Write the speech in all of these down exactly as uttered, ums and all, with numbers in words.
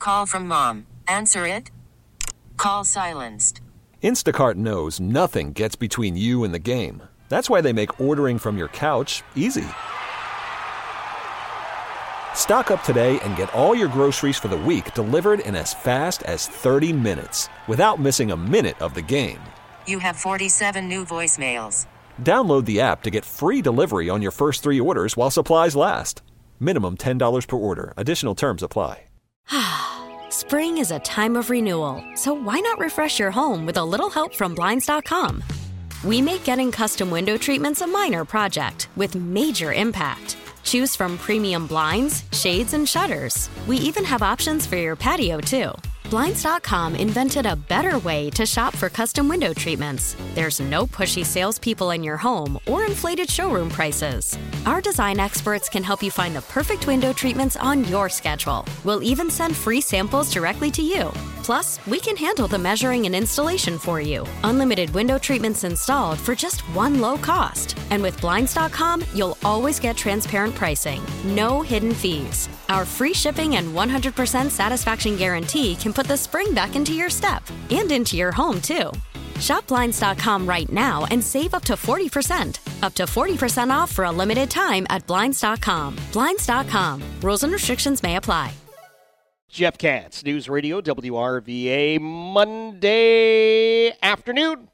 Call from mom. Answer it. Call silenced. Instacart knows nothing gets between you and the game. That's why they make ordering from your couch easy. Stock up today and get all your groceries for the week delivered in as fast as thirty minutes without missing a minute of the game. You have forty-seven new voicemails. Download the app to get free delivery on your first three orders while supplies last. Minimum ten dollars per order. Additional terms apply. Spring is a time of renewal, so why not refresh your home with a little help from Blinds dot com? We make getting custom window treatments a minor project with major impact. Choose from premium blinds, shades, and shutters. We even have options for your patio, too. Blinds dot com invented a better way to shop for custom window treatments. There's no pushy salespeople in your home or inflated showroom prices. Our design experts can help you find the perfect window treatments on your schedule. We'll even send free samples directly to you. Plus, we can handle the measuring and installation for you. Unlimited window treatments installed for just one low cost. And with Blinds dot com, you'll always get transparent pricing. No hidden fees. Our free shipping and one hundred percent satisfaction guarantee can put the spring back into your step and into your home, too. Shop Blinds dot com right now and save up to forty percent. Up to forty percent off for a limited time at Blinds dot com. Blinds dot com. Rules and restrictions may apply. Jeff Katz, News Radio, W R V A, Monday afternoon.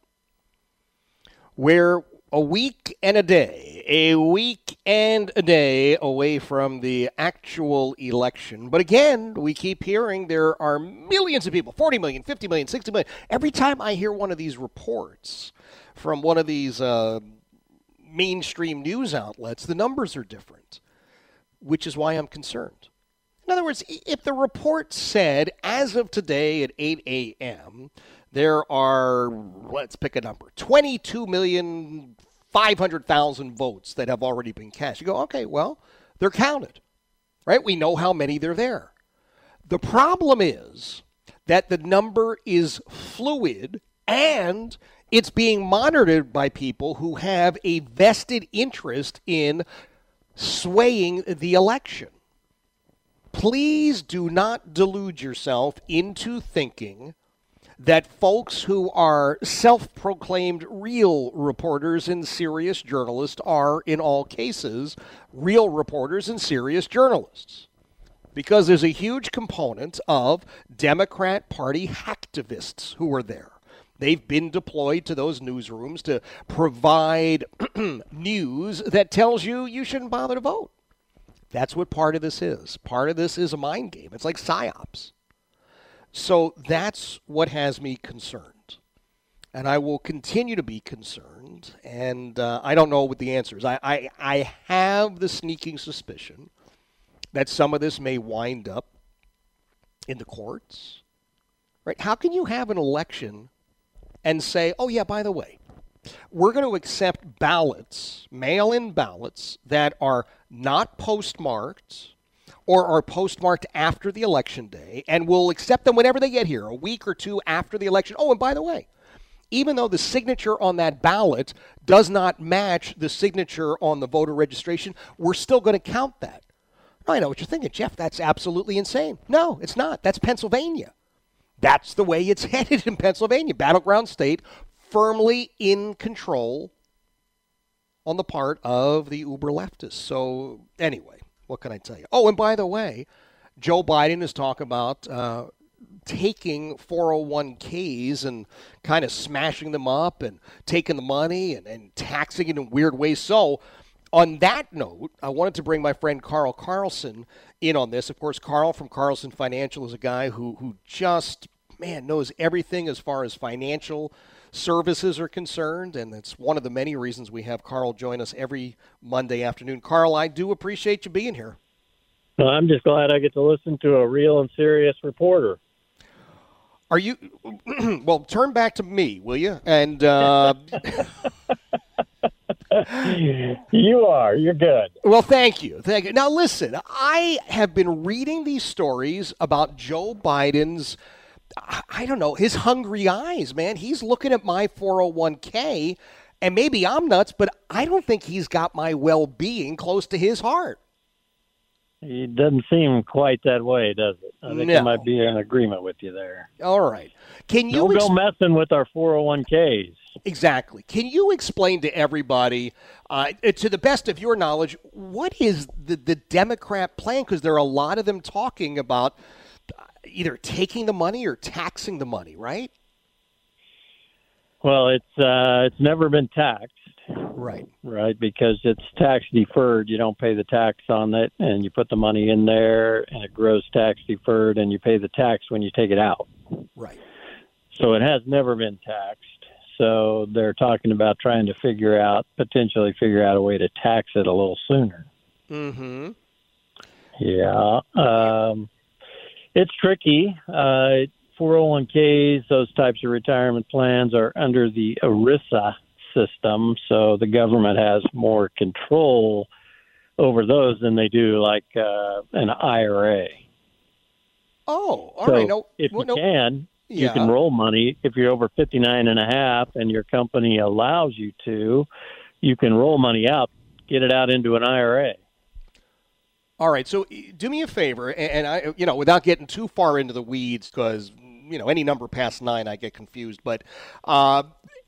We're a week and a day, a week and a day away from the actual election. But again, we keep hearing there are millions of people, forty million, fifty million, sixty million. Every time I hear one of these reports from one of these uh, mainstream news outlets, the numbers are different, which is why I'm concerned. In other words, if the report said, as of today at eight a.m., there are, let's pick a number, twenty-two million five hundred thousand votes that have already been cast. You go, okay, well, they're counted, right? We know how many they're there. The problem is that the number is fluid and it's being monitored by people who have a vested interest in swaying the election. Please do not delude yourself into thinking that folks who are self-proclaimed real reporters and serious journalists are, in all cases, real reporters and serious journalists. Because there's a huge component of Democrat Party hacktivists who are there. They've been deployed to those newsrooms to provide news that tells you you shouldn't bother to vote. That's what part of this is. Part of this is a mind game. It's like psyops. So that's what has me concerned. And I will continue to be concerned. And uh, I don't know what the answer is. I, I, I have the sneaking suspicion that some of this may wind up in the courts. Right? How can you have an election and say, oh, yeah, by the way, we're going to accept ballots, mail-in ballots, that are not postmarked or are postmarked after the election day, and we'll accept them whenever they get here, a week or two after the election. Oh, and by the way, even though the signature on that ballot does not match the signature on the voter registration, we're still going to count that. I know what you're thinking, Jeff, that's absolutely insane. No, it's not. That's Pennsylvania. That's the way it's headed in Pennsylvania. Battleground state, firmly in control on the part of the uber leftists. So anyway, what can I tell you? Oh, and by the way, Joe Biden is talking about uh, taking four oh one k's and kind of smashing them up and taking the money and, and taxing it in weird ways. So on that note, I wanted to bring my friend Carl Carlson in on this. Of course, Carl from Carlson Financial is a guy who who just, man, knows everything as far as financial services are concerned, and it's one of the many reasons we have Carl join us every Monday afternoon. Carl, I do appreciate you being here. Well, I'm just glad I get to listen to a real and serious reporter. Are you – well, turn back to me, will you? And uh, you are. You're good. Well, thank you. Thank you. Now, listen, I have been reading these stories about Joe Biden's – I don't know, his hungry eyes, man. He's looking at my four oh one k, and maybe I'm nuts, but I don't think he's got my well-being close to his heart. It doesn't seem quite that way, does it? I think No. I might be in agreement with you there. All right. Can you Don't ex- go messing with our four oh one Ks. Exactly. Can you explain to everybody, uh, to the best of your knowledge, what is the, the Democrat plan? Because there are a lot of them talking about either taking the money or taxing the money, right? Well, it's uh, it's never been taxed, Right. right? Because it's tax deferred. You don't pay the tax on it, and you put the money in there, and it grows tax deferred, and you pay the tax when you take it out. Right. So it has never been taxed. So they're talking about trying to figure out, potentially figure out a way to tax it a little sooner. Mm-hmm. Yeah. Um, it's tricky. Uh, four oh one Ks, those types of retirement plans are under the ERISA system, so the government has more control over those than they do like uh, an I R A. Oh, all so right. No, if well, you no, can, you yeah. can roll money. If you're over fifty-nine and a half and your company allows you to, you can roll money out, get it out into an I R A. All right, so do me a favor, and I, you know, without getting too far into the weeds, because you know, any number past nine, I get confused. But uh,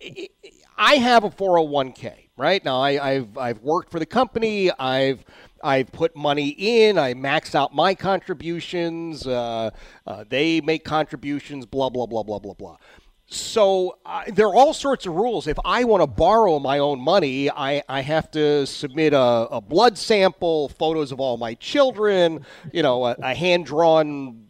I have a four oh one K, right? Now, I, I've I've worked for the company. I've I've put money in. I max out my contributions. Uh, uh, they make contributions. Blah blah blah blah blah blah. So uh, there are all sorts of rules. If I want to borrow my own money, I, I have to submit a, a blood sample, photos of all my children, you know, a, a hand-drawn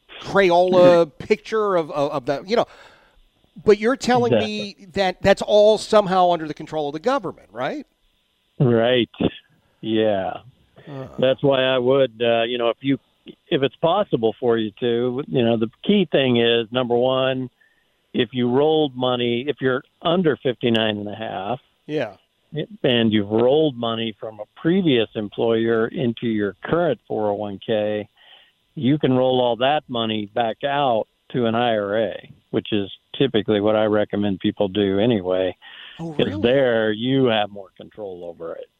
Crayola picture of, of, of that, you know. But you're telling Exactly. me that that's all somehow under the control of the government, right? Right. Yeah. Uh. That's why I would, uh, you know, if you, if it's possible for you to, you know, the key thing is, number one, if you rolled money, if you're under fifty-nine and a half, Yeah. and you've rolled money from a previous employer into your current four oh one K, you can roll all that money back out to an I R A, which is typically what I recommend people do anyway. Oh, Because really? there you have more control over it.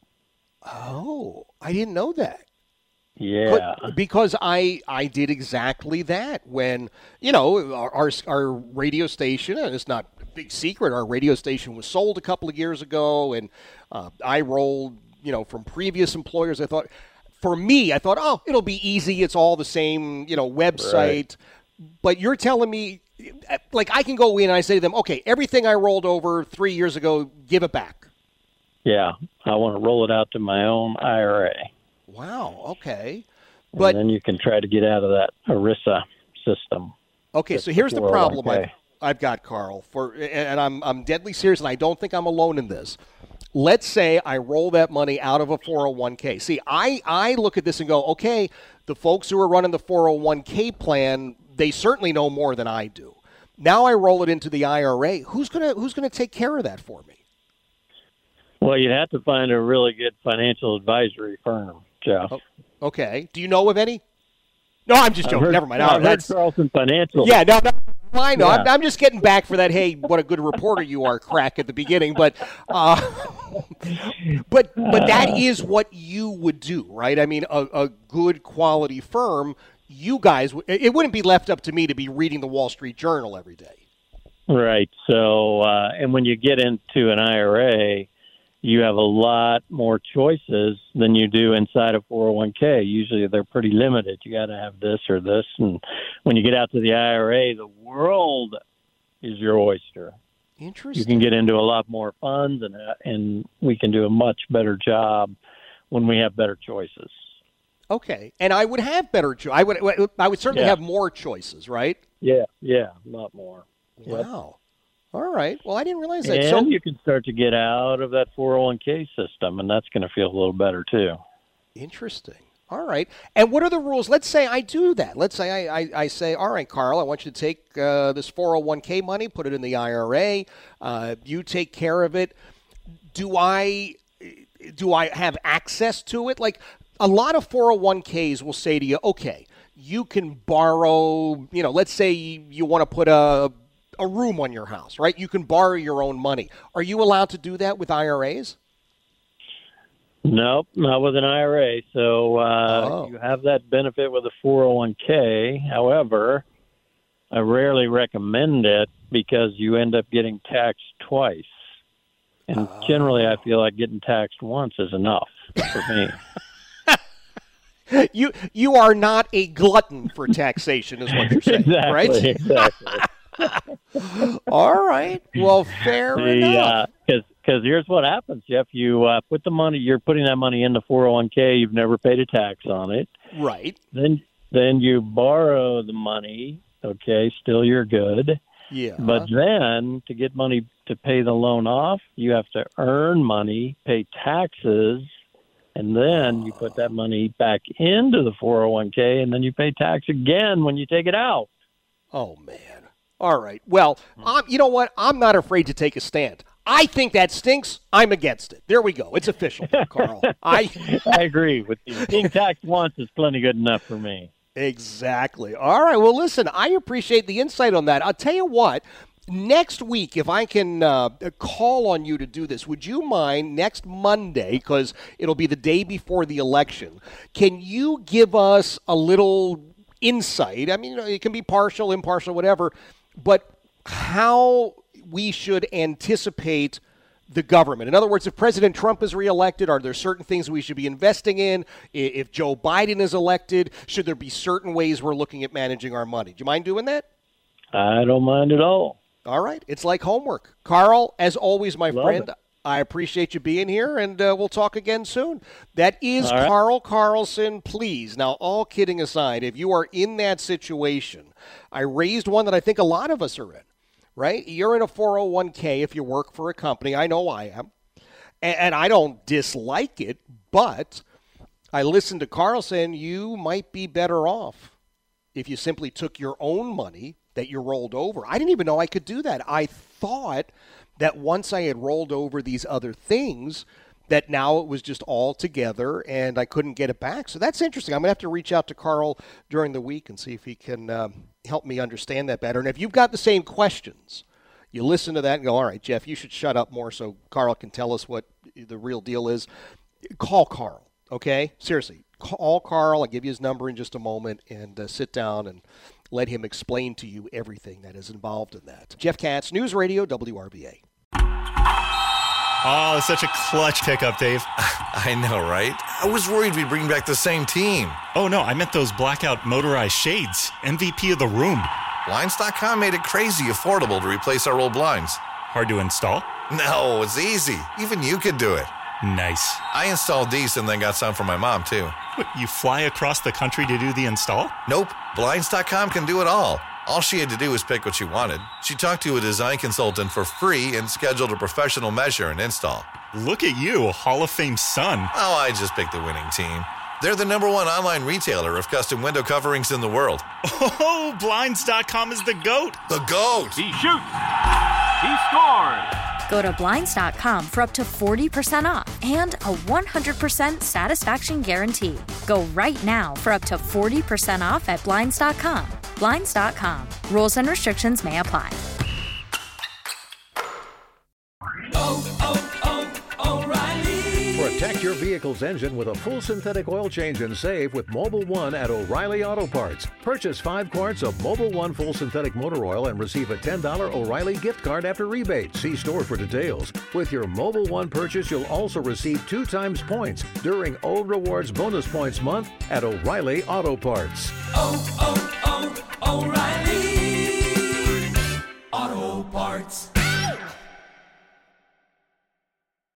Oh, I didn't know that. Yeah. But- because I I did exactly that when, you know, our, our our radio station, and it's not a big secret, our radio station was sold a couple of years ago, and uh, I rolled, you know, from previous employers. I thought, for me, I thought, oh, it'll be easy. It's all the same, you know, website. Right. But you're telling me, like, I can go in and I say to them, okay, everything I rolled over three years ago, give it back. Yeah. I want to roll it out to my own I R A. Wow. Okay. But and then you can try to get out of that ERISA system. okay, Just so here's the four oh one problem I've, K. I've got, Carl, for and I'm I'm deadly serious, and I don't think I'm alone in this. Let's say I roll that money out of a four oh one K. See, I, I look at this and go, okay, the folks who are running the four oh one K plan, they certainly know more than I do. Now I roll it into the I R A. Who's gonna who's gonna take care of that for me? Well, you'd have to find a really good financial advisory firm, Jeff. Oh, okay. Do you know of any? No, I'm just I've joking. heard- Never mind. I've No, heard that's Charleston Financial. yeah. No, no. I know. I'm, Yeah. I'm just getting back for that. Hey, what a good reporter you are, crack at the beginning. But, uh, but, but that is what you would do, right? I mean, a, a good quality firm. You guys, w- it wouldn't be left up to me to be reading the Wall Street Journal every day. Right. So, uh, and when you get into an I R A, you have a lot more choices than you do inside a four oh one K. Usually they're pretty limited. You got to have this or this. And when you get out to the I R A, the world is your oyster. Interesting. You can get into a lot more funds, and uh, and we can do a much better job when we have better choices. Okay, and I would have better. Cho- I would. I would certainly Yeah. have more choices, right? Yeah, yeah, a lot more. Yep. Wow. All right. Well, I didn't realize that. And So you can start to get out of that four oh one K system, and that's going to feel a little better too. interesting. All right. And what are the rules? Let's say I do that. Let's say I, I, I say, all right, Carl, I want you to take uh, this four oh one K money, put it in the I R A. Uh, you take care of it. Do I do I have access to it? Like a lot of four oh one Ks will say to you, okay, you can borrow, you know, let's say you, you want to put a a room on your house, right? You can borrow your own money. Are you allowed to do that with I R As? Nope, not with an I R A. So uh, Oh. you have that benefit with a four oh one k. However, I rarely recommend it because you end up getting taxed twice. And generally, I feel like getting taxed once is enough for me. You you are not a glutton for taxation, is what you're saying, exactly, right? exactly. All right. Well, fair enough. Because because here's what happens, Jeff. You uh, put the money, you're putting that money in the four oh one k. You've never paid a tax on it. Right. Then then you borrow the money. Okay, still you're good. Yeah. But then to get money to pay the loan off, you have to earn money, pay taxes, and then you put that money back into the four oh one k, and then you pay tax again when you take it out. Oh, man. All right. Well, I'm, you know what? I'm not afraid to take a stand. I think that stinks. I'm against it. There we go. It's official, Carl. I I agree with you. Being taxed once is plenty good enough for me. Exactly. All right. Well, listen, I appreciate the insight on that. I'll tell you what. Next week, if I can uh, call on you to do this, would you mind next Monday, because it'll be the day before the election, can you give us a little insight? I mean, you know, it can be partial, impartial, whatever, but how we should anticipate the government. In other words, if President Trump is reelected, are there certain things we should be investing in? If Joe Biden is elected, should there be certain ways we're looking at managing our money? Do you mind doing that? I don't mind at all. All right. It's like homework. Carl, as always, my Love friend, it. I appreciate you being here, and uh, we'll talk again soon. That is All right. Carl Carlson. Please, now, all kidding aside, if you are in that situation, I raised one that I think a lot of us are in, right? You're in a four oh one k if you work for a company. I know I am. And, and I don't dislike it, but I listened to Carl saying you might be better off if you simply took your own money that you rolled over. I didn't even know I could do that. I thought that once I had rolled over these other things, that now it was just all together and I couldn't get it back. So that's interesting. I'm going to have to reach out to Carl during the week and see if he can um, help me understand that better. And if you've got the same questions, you listen to that and go, all right, Jeff, you should shut up more so Carl can tell us what the real deal is. Call Carl, okay? Seriously, call Carl. I'll give you his number in just a moment and uh, sit down and let him explain to you everything that is involved in that. Jeff Katz, News Radio, W R B A. Oh, it's such a clutch pickup, Dave. I know, right? I was worried we'd bring back the same team. Oh, no, I meant those blackout motorized shades. M V P of the room. Blinds dot com made it crazy affordable to replace our old blinds. Hard to install? No, it's easy. Even you could do it. Nice. I installed these and then got some for my mom, too. What, you fly across the country to do the install? Nope. Blinds dot com can do it all. All she had to do was pick what she wanted. She talked to a design consultant for free and scheduled a professional measure and install. Look at you, Hall of Fame son. Oh, I just picked the winning team. They're the number one online retailer of custom window coverings in the world. Oh, Blinds dot com is the GOAT. The GOAT! He shoots. He scores. Go to Blinds dot com for up to forty percent off and a one hundred percent satisfaction guarantee. Go right now for up to forty percent off at Blinds dot com. Blinds dot com. Rules and restrictions may apply. Oh, oh, oh, O'Reilly. Protect your vehicle's engine with a full synthetic oil change and save with Mobil one at O'Reilly Auto Parts. Purchase five quarts of Mobil one full synthetic motor oil and receive a ten dollars O'Reilly gift card after rebate. See store for details. With your Mobil one purchase, you'll also receive two times points during O Rewards Bonus Points Month at O'Reilly Auto Parts. Oh, oh, oh, O'Reilly Auto Parts.